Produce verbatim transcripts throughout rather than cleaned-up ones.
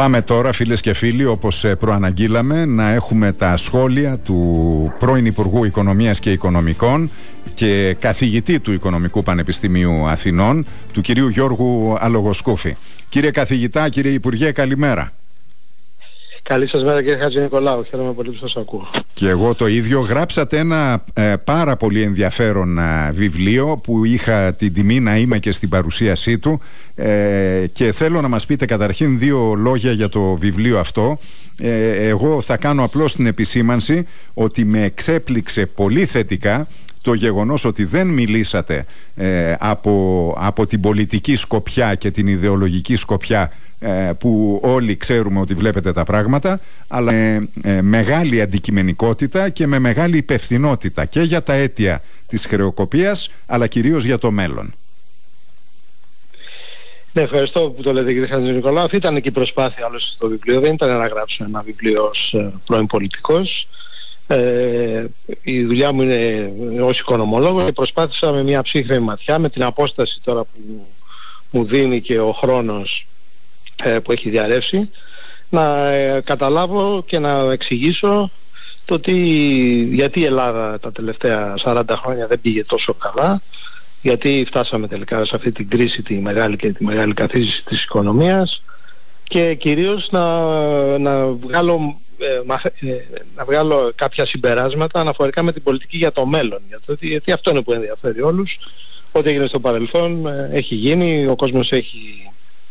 Πάμε τώρα, φίλες και φίλοι, όπως προαναγγείλαμε, να έχουμε τα σχόλια του πρώην Υπουργού Οικονομίας και Οικονομικών και καθηγητή του Οικονομικού Πανεπιστημίου Αθηνών, του κυρίου Γιώργου Αλογοσκούφη. Κύριε καθηγητά, κύριε Υπουργέ, καλημέρα. Καλή σας μέρα, κύριε Χατζηνικολάου. Χαίρομαι πολύ που σας ακούω. Και εγώ το ίδιο. Γράψατε ένα ε, πάρα πολύ ενδιαφέρον ε, βιβλίο που είχα την τιμή να είμαι και στην παρουσίασή του, ε, και θέλω να μας πείτε καταρχήν δύο λόγια για το βιβλίο αυτό. Ε, εγώ θα κάνω απλώς την επισήμανση ότι με εξέπληξε πολύ θετικά το γεγονός ότι δεν μιλήσατε ε, από, από την πολιτική σκοπιά και την ιδεολογική σκοπιά ε, που όλοι ξέρουμε ότι βλέπετε τα πράγματα, αλλά με ε, μεγάλη αντικειμενικότητα και με μεγάλη υπευθυνότητα και για τα αίτια της χρεοκοπίας, αλλά κυρίως για το μέλλον. Ναι, ευχαριστώ που το λέτε, κύριε Χατζηνικολάου. Αυτή ήταν και η προσπάθεια άλλωστε στο βιβλίο. Δεν ήταν να γράψω ένα βιβλίο ως πρώην πολιτικός. Ε, η δουλειά μου είναι ως οικονομολόγος και προσπάθησα με μια ψύχρεμη ματιά, με την απόσταση τώρα που μου δίνει και ο χρόνος ε, που έχει διαρρεύσει, να ε, καταλάβω και να εξηγήσω το τι, γιατί η Ελλάδα τα τελευταία σαράντα χρόνια δεν πήγε τόσο καλά, γιατί φτάσαμε τελικά σε αυτή την κρίση τη μεγάλη και τη μεγάλη καθίζηση της οικονομίας, και κυρίως να, να βγάλω να βγάλω κάποια συμπεράσματα αναφορικά με την πολιτική για το μέλλον, γιατί, γιατί αυτό είναι που ενδιαφέρει όλους. Ό,τι έγινε στο παρελθόν έχει γίνει, ο κόσμος έχει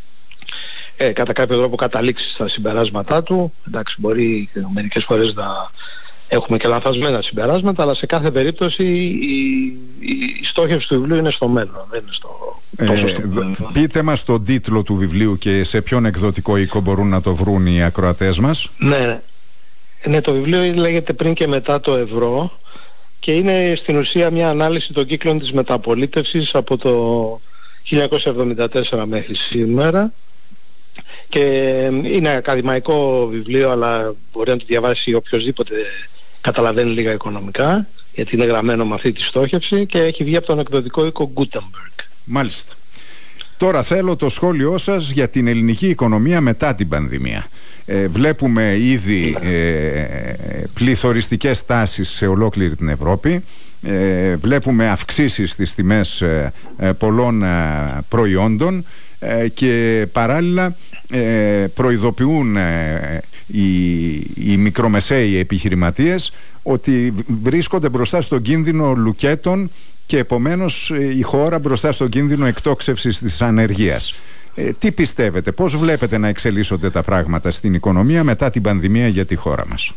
ε, κατά κάποιο τρόπο καταλήξει στα συμπεράσματά του. Εντάξει, μπορεί μερικές φορές να έχουμε και λανθασμένα συμπεράσματα, αλλά σε κάθε περίπτωση η, η, η στόχευση του βιβλίου είναι στο μέλλον, δεν είναι στο, τόσο στο μέλλον. Ε, πείτε μας τον τίτλο του βιβλίου και σε ποιον εκδοτικό οίκο μπορούν να το βρουν οι ακροατές μας. Ναι, ναι, το βιβλίο λέγεται «Πριν και μετά το ευρώ» και είναι στην ουσία μια ανάλυση των κύκλων της μεταπολίτευσης από το χίλια εννιακόσια εβδομήντα τέσσερα μέχρι σήμερα, και είναι ακαδημαϊκό βιβλίο, αλλά μπορεί να το διαβάσει οποιοσδήποτε καταλαβαίνει λίγα οικονομικά, γιατί είναι γραμμένο με αυτή τη στόχευση και έχει βγει από τον εκδοτικό οίκο Gutenberg. Μάλιστα. Τώρα θέλω το σχόλιο σας για την ελληνική οικονομία μετά την πανδημία. Ε, βλέπουμε ήδη ε, πληθωριστικές τάσεις σε ολόκληρη την Ευρώπη. Ε, βλέπουμε αυξήσεις στις τιμές ε, ε, πολλών ε, προϊόντων ε, και παράλληλα ε, προειδοποιούν ε, οι, οι μικρομεσαίοι επιχειρηματίες ότι βρίσκονται μπροστά στον κίνδυνο λουκέτων και επομένως η χώρα μπροστά στον κίνδυνο εκτόξευσης της ανεργίας. Ε, τι πιστεύετε, πώς βλέπετε να εξελίσσονται τα πράγματα στην οικονομία μετά την πανδημία για τη χώρα μας?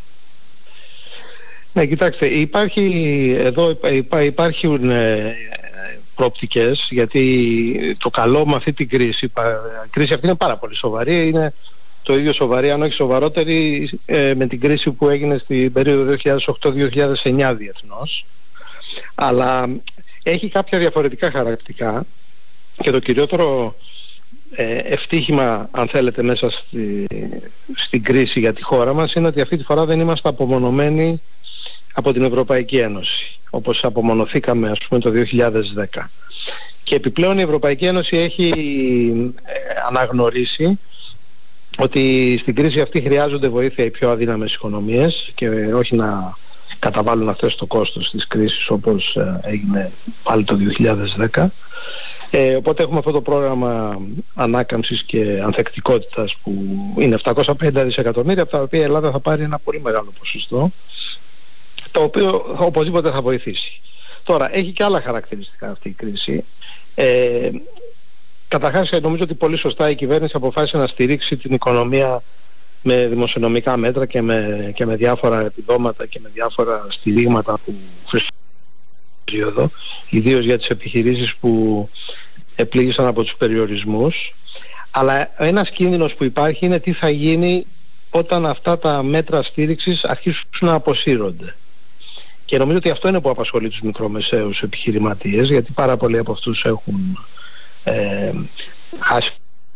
Ναι, κοιτάξτε, υπάρχει, εδώ υπά, υπάρχουν ε, προοπτικές, γιατί το καλό με αυτή την κρίση, η κρίση αυτή είναι πάρα πολύ σοβαρή, είναι το ίδιο σοβαρή, αν όχι σοβαρότερη, ε, με την κρίση που έγινε στην περίοδο δύο χιλιάδες οκτώ δύο χιλιάδες εννιά διεθνώς, αλλά έχει κάποια διαφορετικά χαρακτηριστικά, και το κυριότερο ε, ευτύχημα, αν θέλετε, μέσα στη, στην κρίση για τη χώρα μας είναι ότι αυτή τη φορά δεν είμαστε απομονωμένοι από την Ευρωπαϊκή Ένωση, όπως απομονωθήκαμε ας πούμε το δύο χιλιάδες δέκα. Και επιπλέον η Ευρωπαϊκή Ένωση έχει ε, αναγνωρίσει ότι στην κρίση αυτή χρειάζονται βοήθεια οι πιο αδύναμες οικονομίες και όχι να καταβάλουν αυτές το κόστος της κρίσης όπως ε, έγινε πάλι το δύο χιλιάδες δέκα. Ε, οπότε έχουμε αυτό το πρόγραμμα ανάκαμψης και ανθεκτικότητας που είναι επτακόσια πενήντα δισεκατομμύρια, από τα οποία η Ελλάδα θα πάρει ένα πολύ μεγάλο ποσοστό, το οποίο οπωσδήποτε θα βοηθήσει. Τώρα, έχει και άλλα χαρακτηριστικά αυτή η κρίση. Ε, καταρχάς, νομίζω ότι πολύ σωστά η κυβέρνηση αποφάσισε να στηρίξει την οικονομία με δημοσιονομικά μέτρα και με, και με διάφορα επιδόματα και με διάφορα στηρίγματα που χρησιμοποιούν, ιδίως για τις επιχειρήσεις που επλήγησαν από τους περιορισμούς. Αλλά ένας κίνδυνος που υπάρχει είναι τι θα γίνει όταν αυτά τα μέτρα στήριξης αρχίσουν να αποσύρονται. Και νομίζω ότι αυτό είναι που απασχολεί τους μικρομεσαίους επιχειρηματίες, γιατί πάρα πολλοί από αυτούς έχουν ε, χάσει.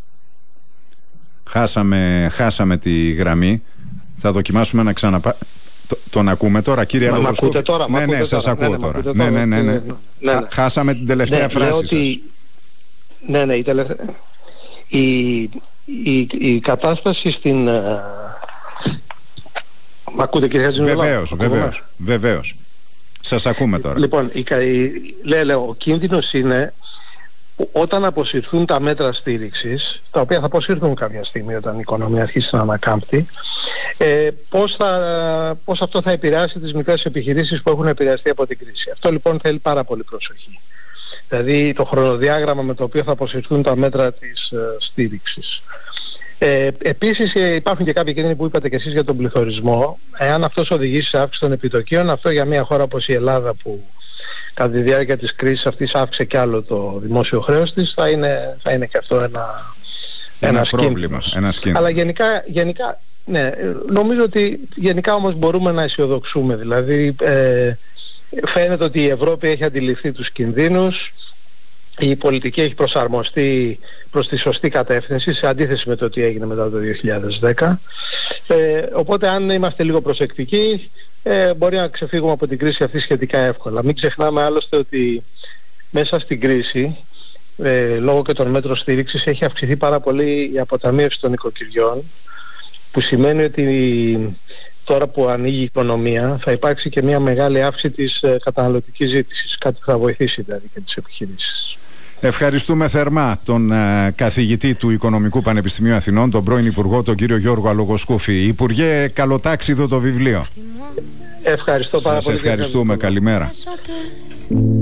Χάσαμε, χάσαμε τη γραμμή. Θα δοκιμάσουμε να ξαναπά... Το, τον ακούμε τώρα, κύριε Αλογοσκούφη? Ναι, ναι, σας τώρα. ακούω ναι, τώρα. Ναι, ναι, ναι, ναι, ναι. ναι, ναι. Χάσαμε την τελευταία ναι, φράση σας. Ότι... Ναι, ναι, η, τελευ... η... η, η κατάσταση στην... Μ' ακούτε κύριε Χατζηνικολάου? Βεβαίως, βεβαίως, βεβαίως. Σας ακούμε τώρα. Λοιπόν, η, η, λέω, λέω, ο κίνδυνος είναι όταν αποσυρθούν τα μέτρα στήριξης, τα οποία θα αποσυρθούν κάποια στιγμή όταν η οικονομία αρχίσει να ανακάμπτει, ε, πώς, θα, πώς αυτό θα επηρεάσει τις μικρές επιχειρήσεις που έχουν επηρεαστεί από την κρίση. Αυτό λοιπόν θέλει πάρα πολύ προσοχή. Δηλαδή το χρονοδιάγραμμα με το οποίο θα αποσυρθούν τα μέτρα της ε, στήριξης. Ε, επίσης υπάρχουν και κάποιοι κίνδυνοι που είπατε και εσείς για τον πληθωρισμό. Εάν αυτός οδηγήσει σε αύξηση των επιτοκίων, αυτό για μια χώρα όπως η Ελλάδα που κατά τη διάρκεια της κρίσης αυτής αύξησε κι άλλο το δημόσιο χρέος της, θα είναι, θα είναι και αυτό ένα, ένα πρόβλημα. Ένας Αλλά γενικά, γενικά, ναι, νομίζω ότι γενικά όμως μπορούμε να αισιοδοξούμε. Δηλαδή ε, φαίνεται ότι η Ευρώπη έχει αντιληφθεί τους κινδύνους. Η πολιτική έχει προσαρμοστεί προς τη σωστή κατεύθυνση σε αντίθεση με το τι έγινε μετά το δύο χιλιάδες δέκα. Ε, οπότε αν είμαστε λίγο προσεκτικοί ε, μπορεί να ξεφύγουμε από την κρίση αυτή σχετικά εύκολα. Μην ξεχνάμε άλλωστε ότι μέσα στην κρίση ε, λόγω και των μέτρων στήριξης έχει αυξηθεί πάρα πολύ η αποταμίευση των νοικοκυριών, που σημαίνει ότι τώρα που ανοίγει η οικονομία θα υπάρξει και μια μεγάλη αύξηση της ε, καταναλωτικής ζήτησης, κάτι που θα βοηθήσει δηλαδή και τις επιχειρήσεις. Ευχαριστούμε θερμά τον uh, καθηγητή του Οικονομικού Πανεπιστημίου Αθηνών, τον πρώην Υπουργό, τον κύριο Γιώργο Αλογοσκούφη. Υπουργέ, καλοτάξιδο το βιβλίο. Ευχαριστώ πάρα Σας πολύ. Ευχαριστούμε. Καλημέρα.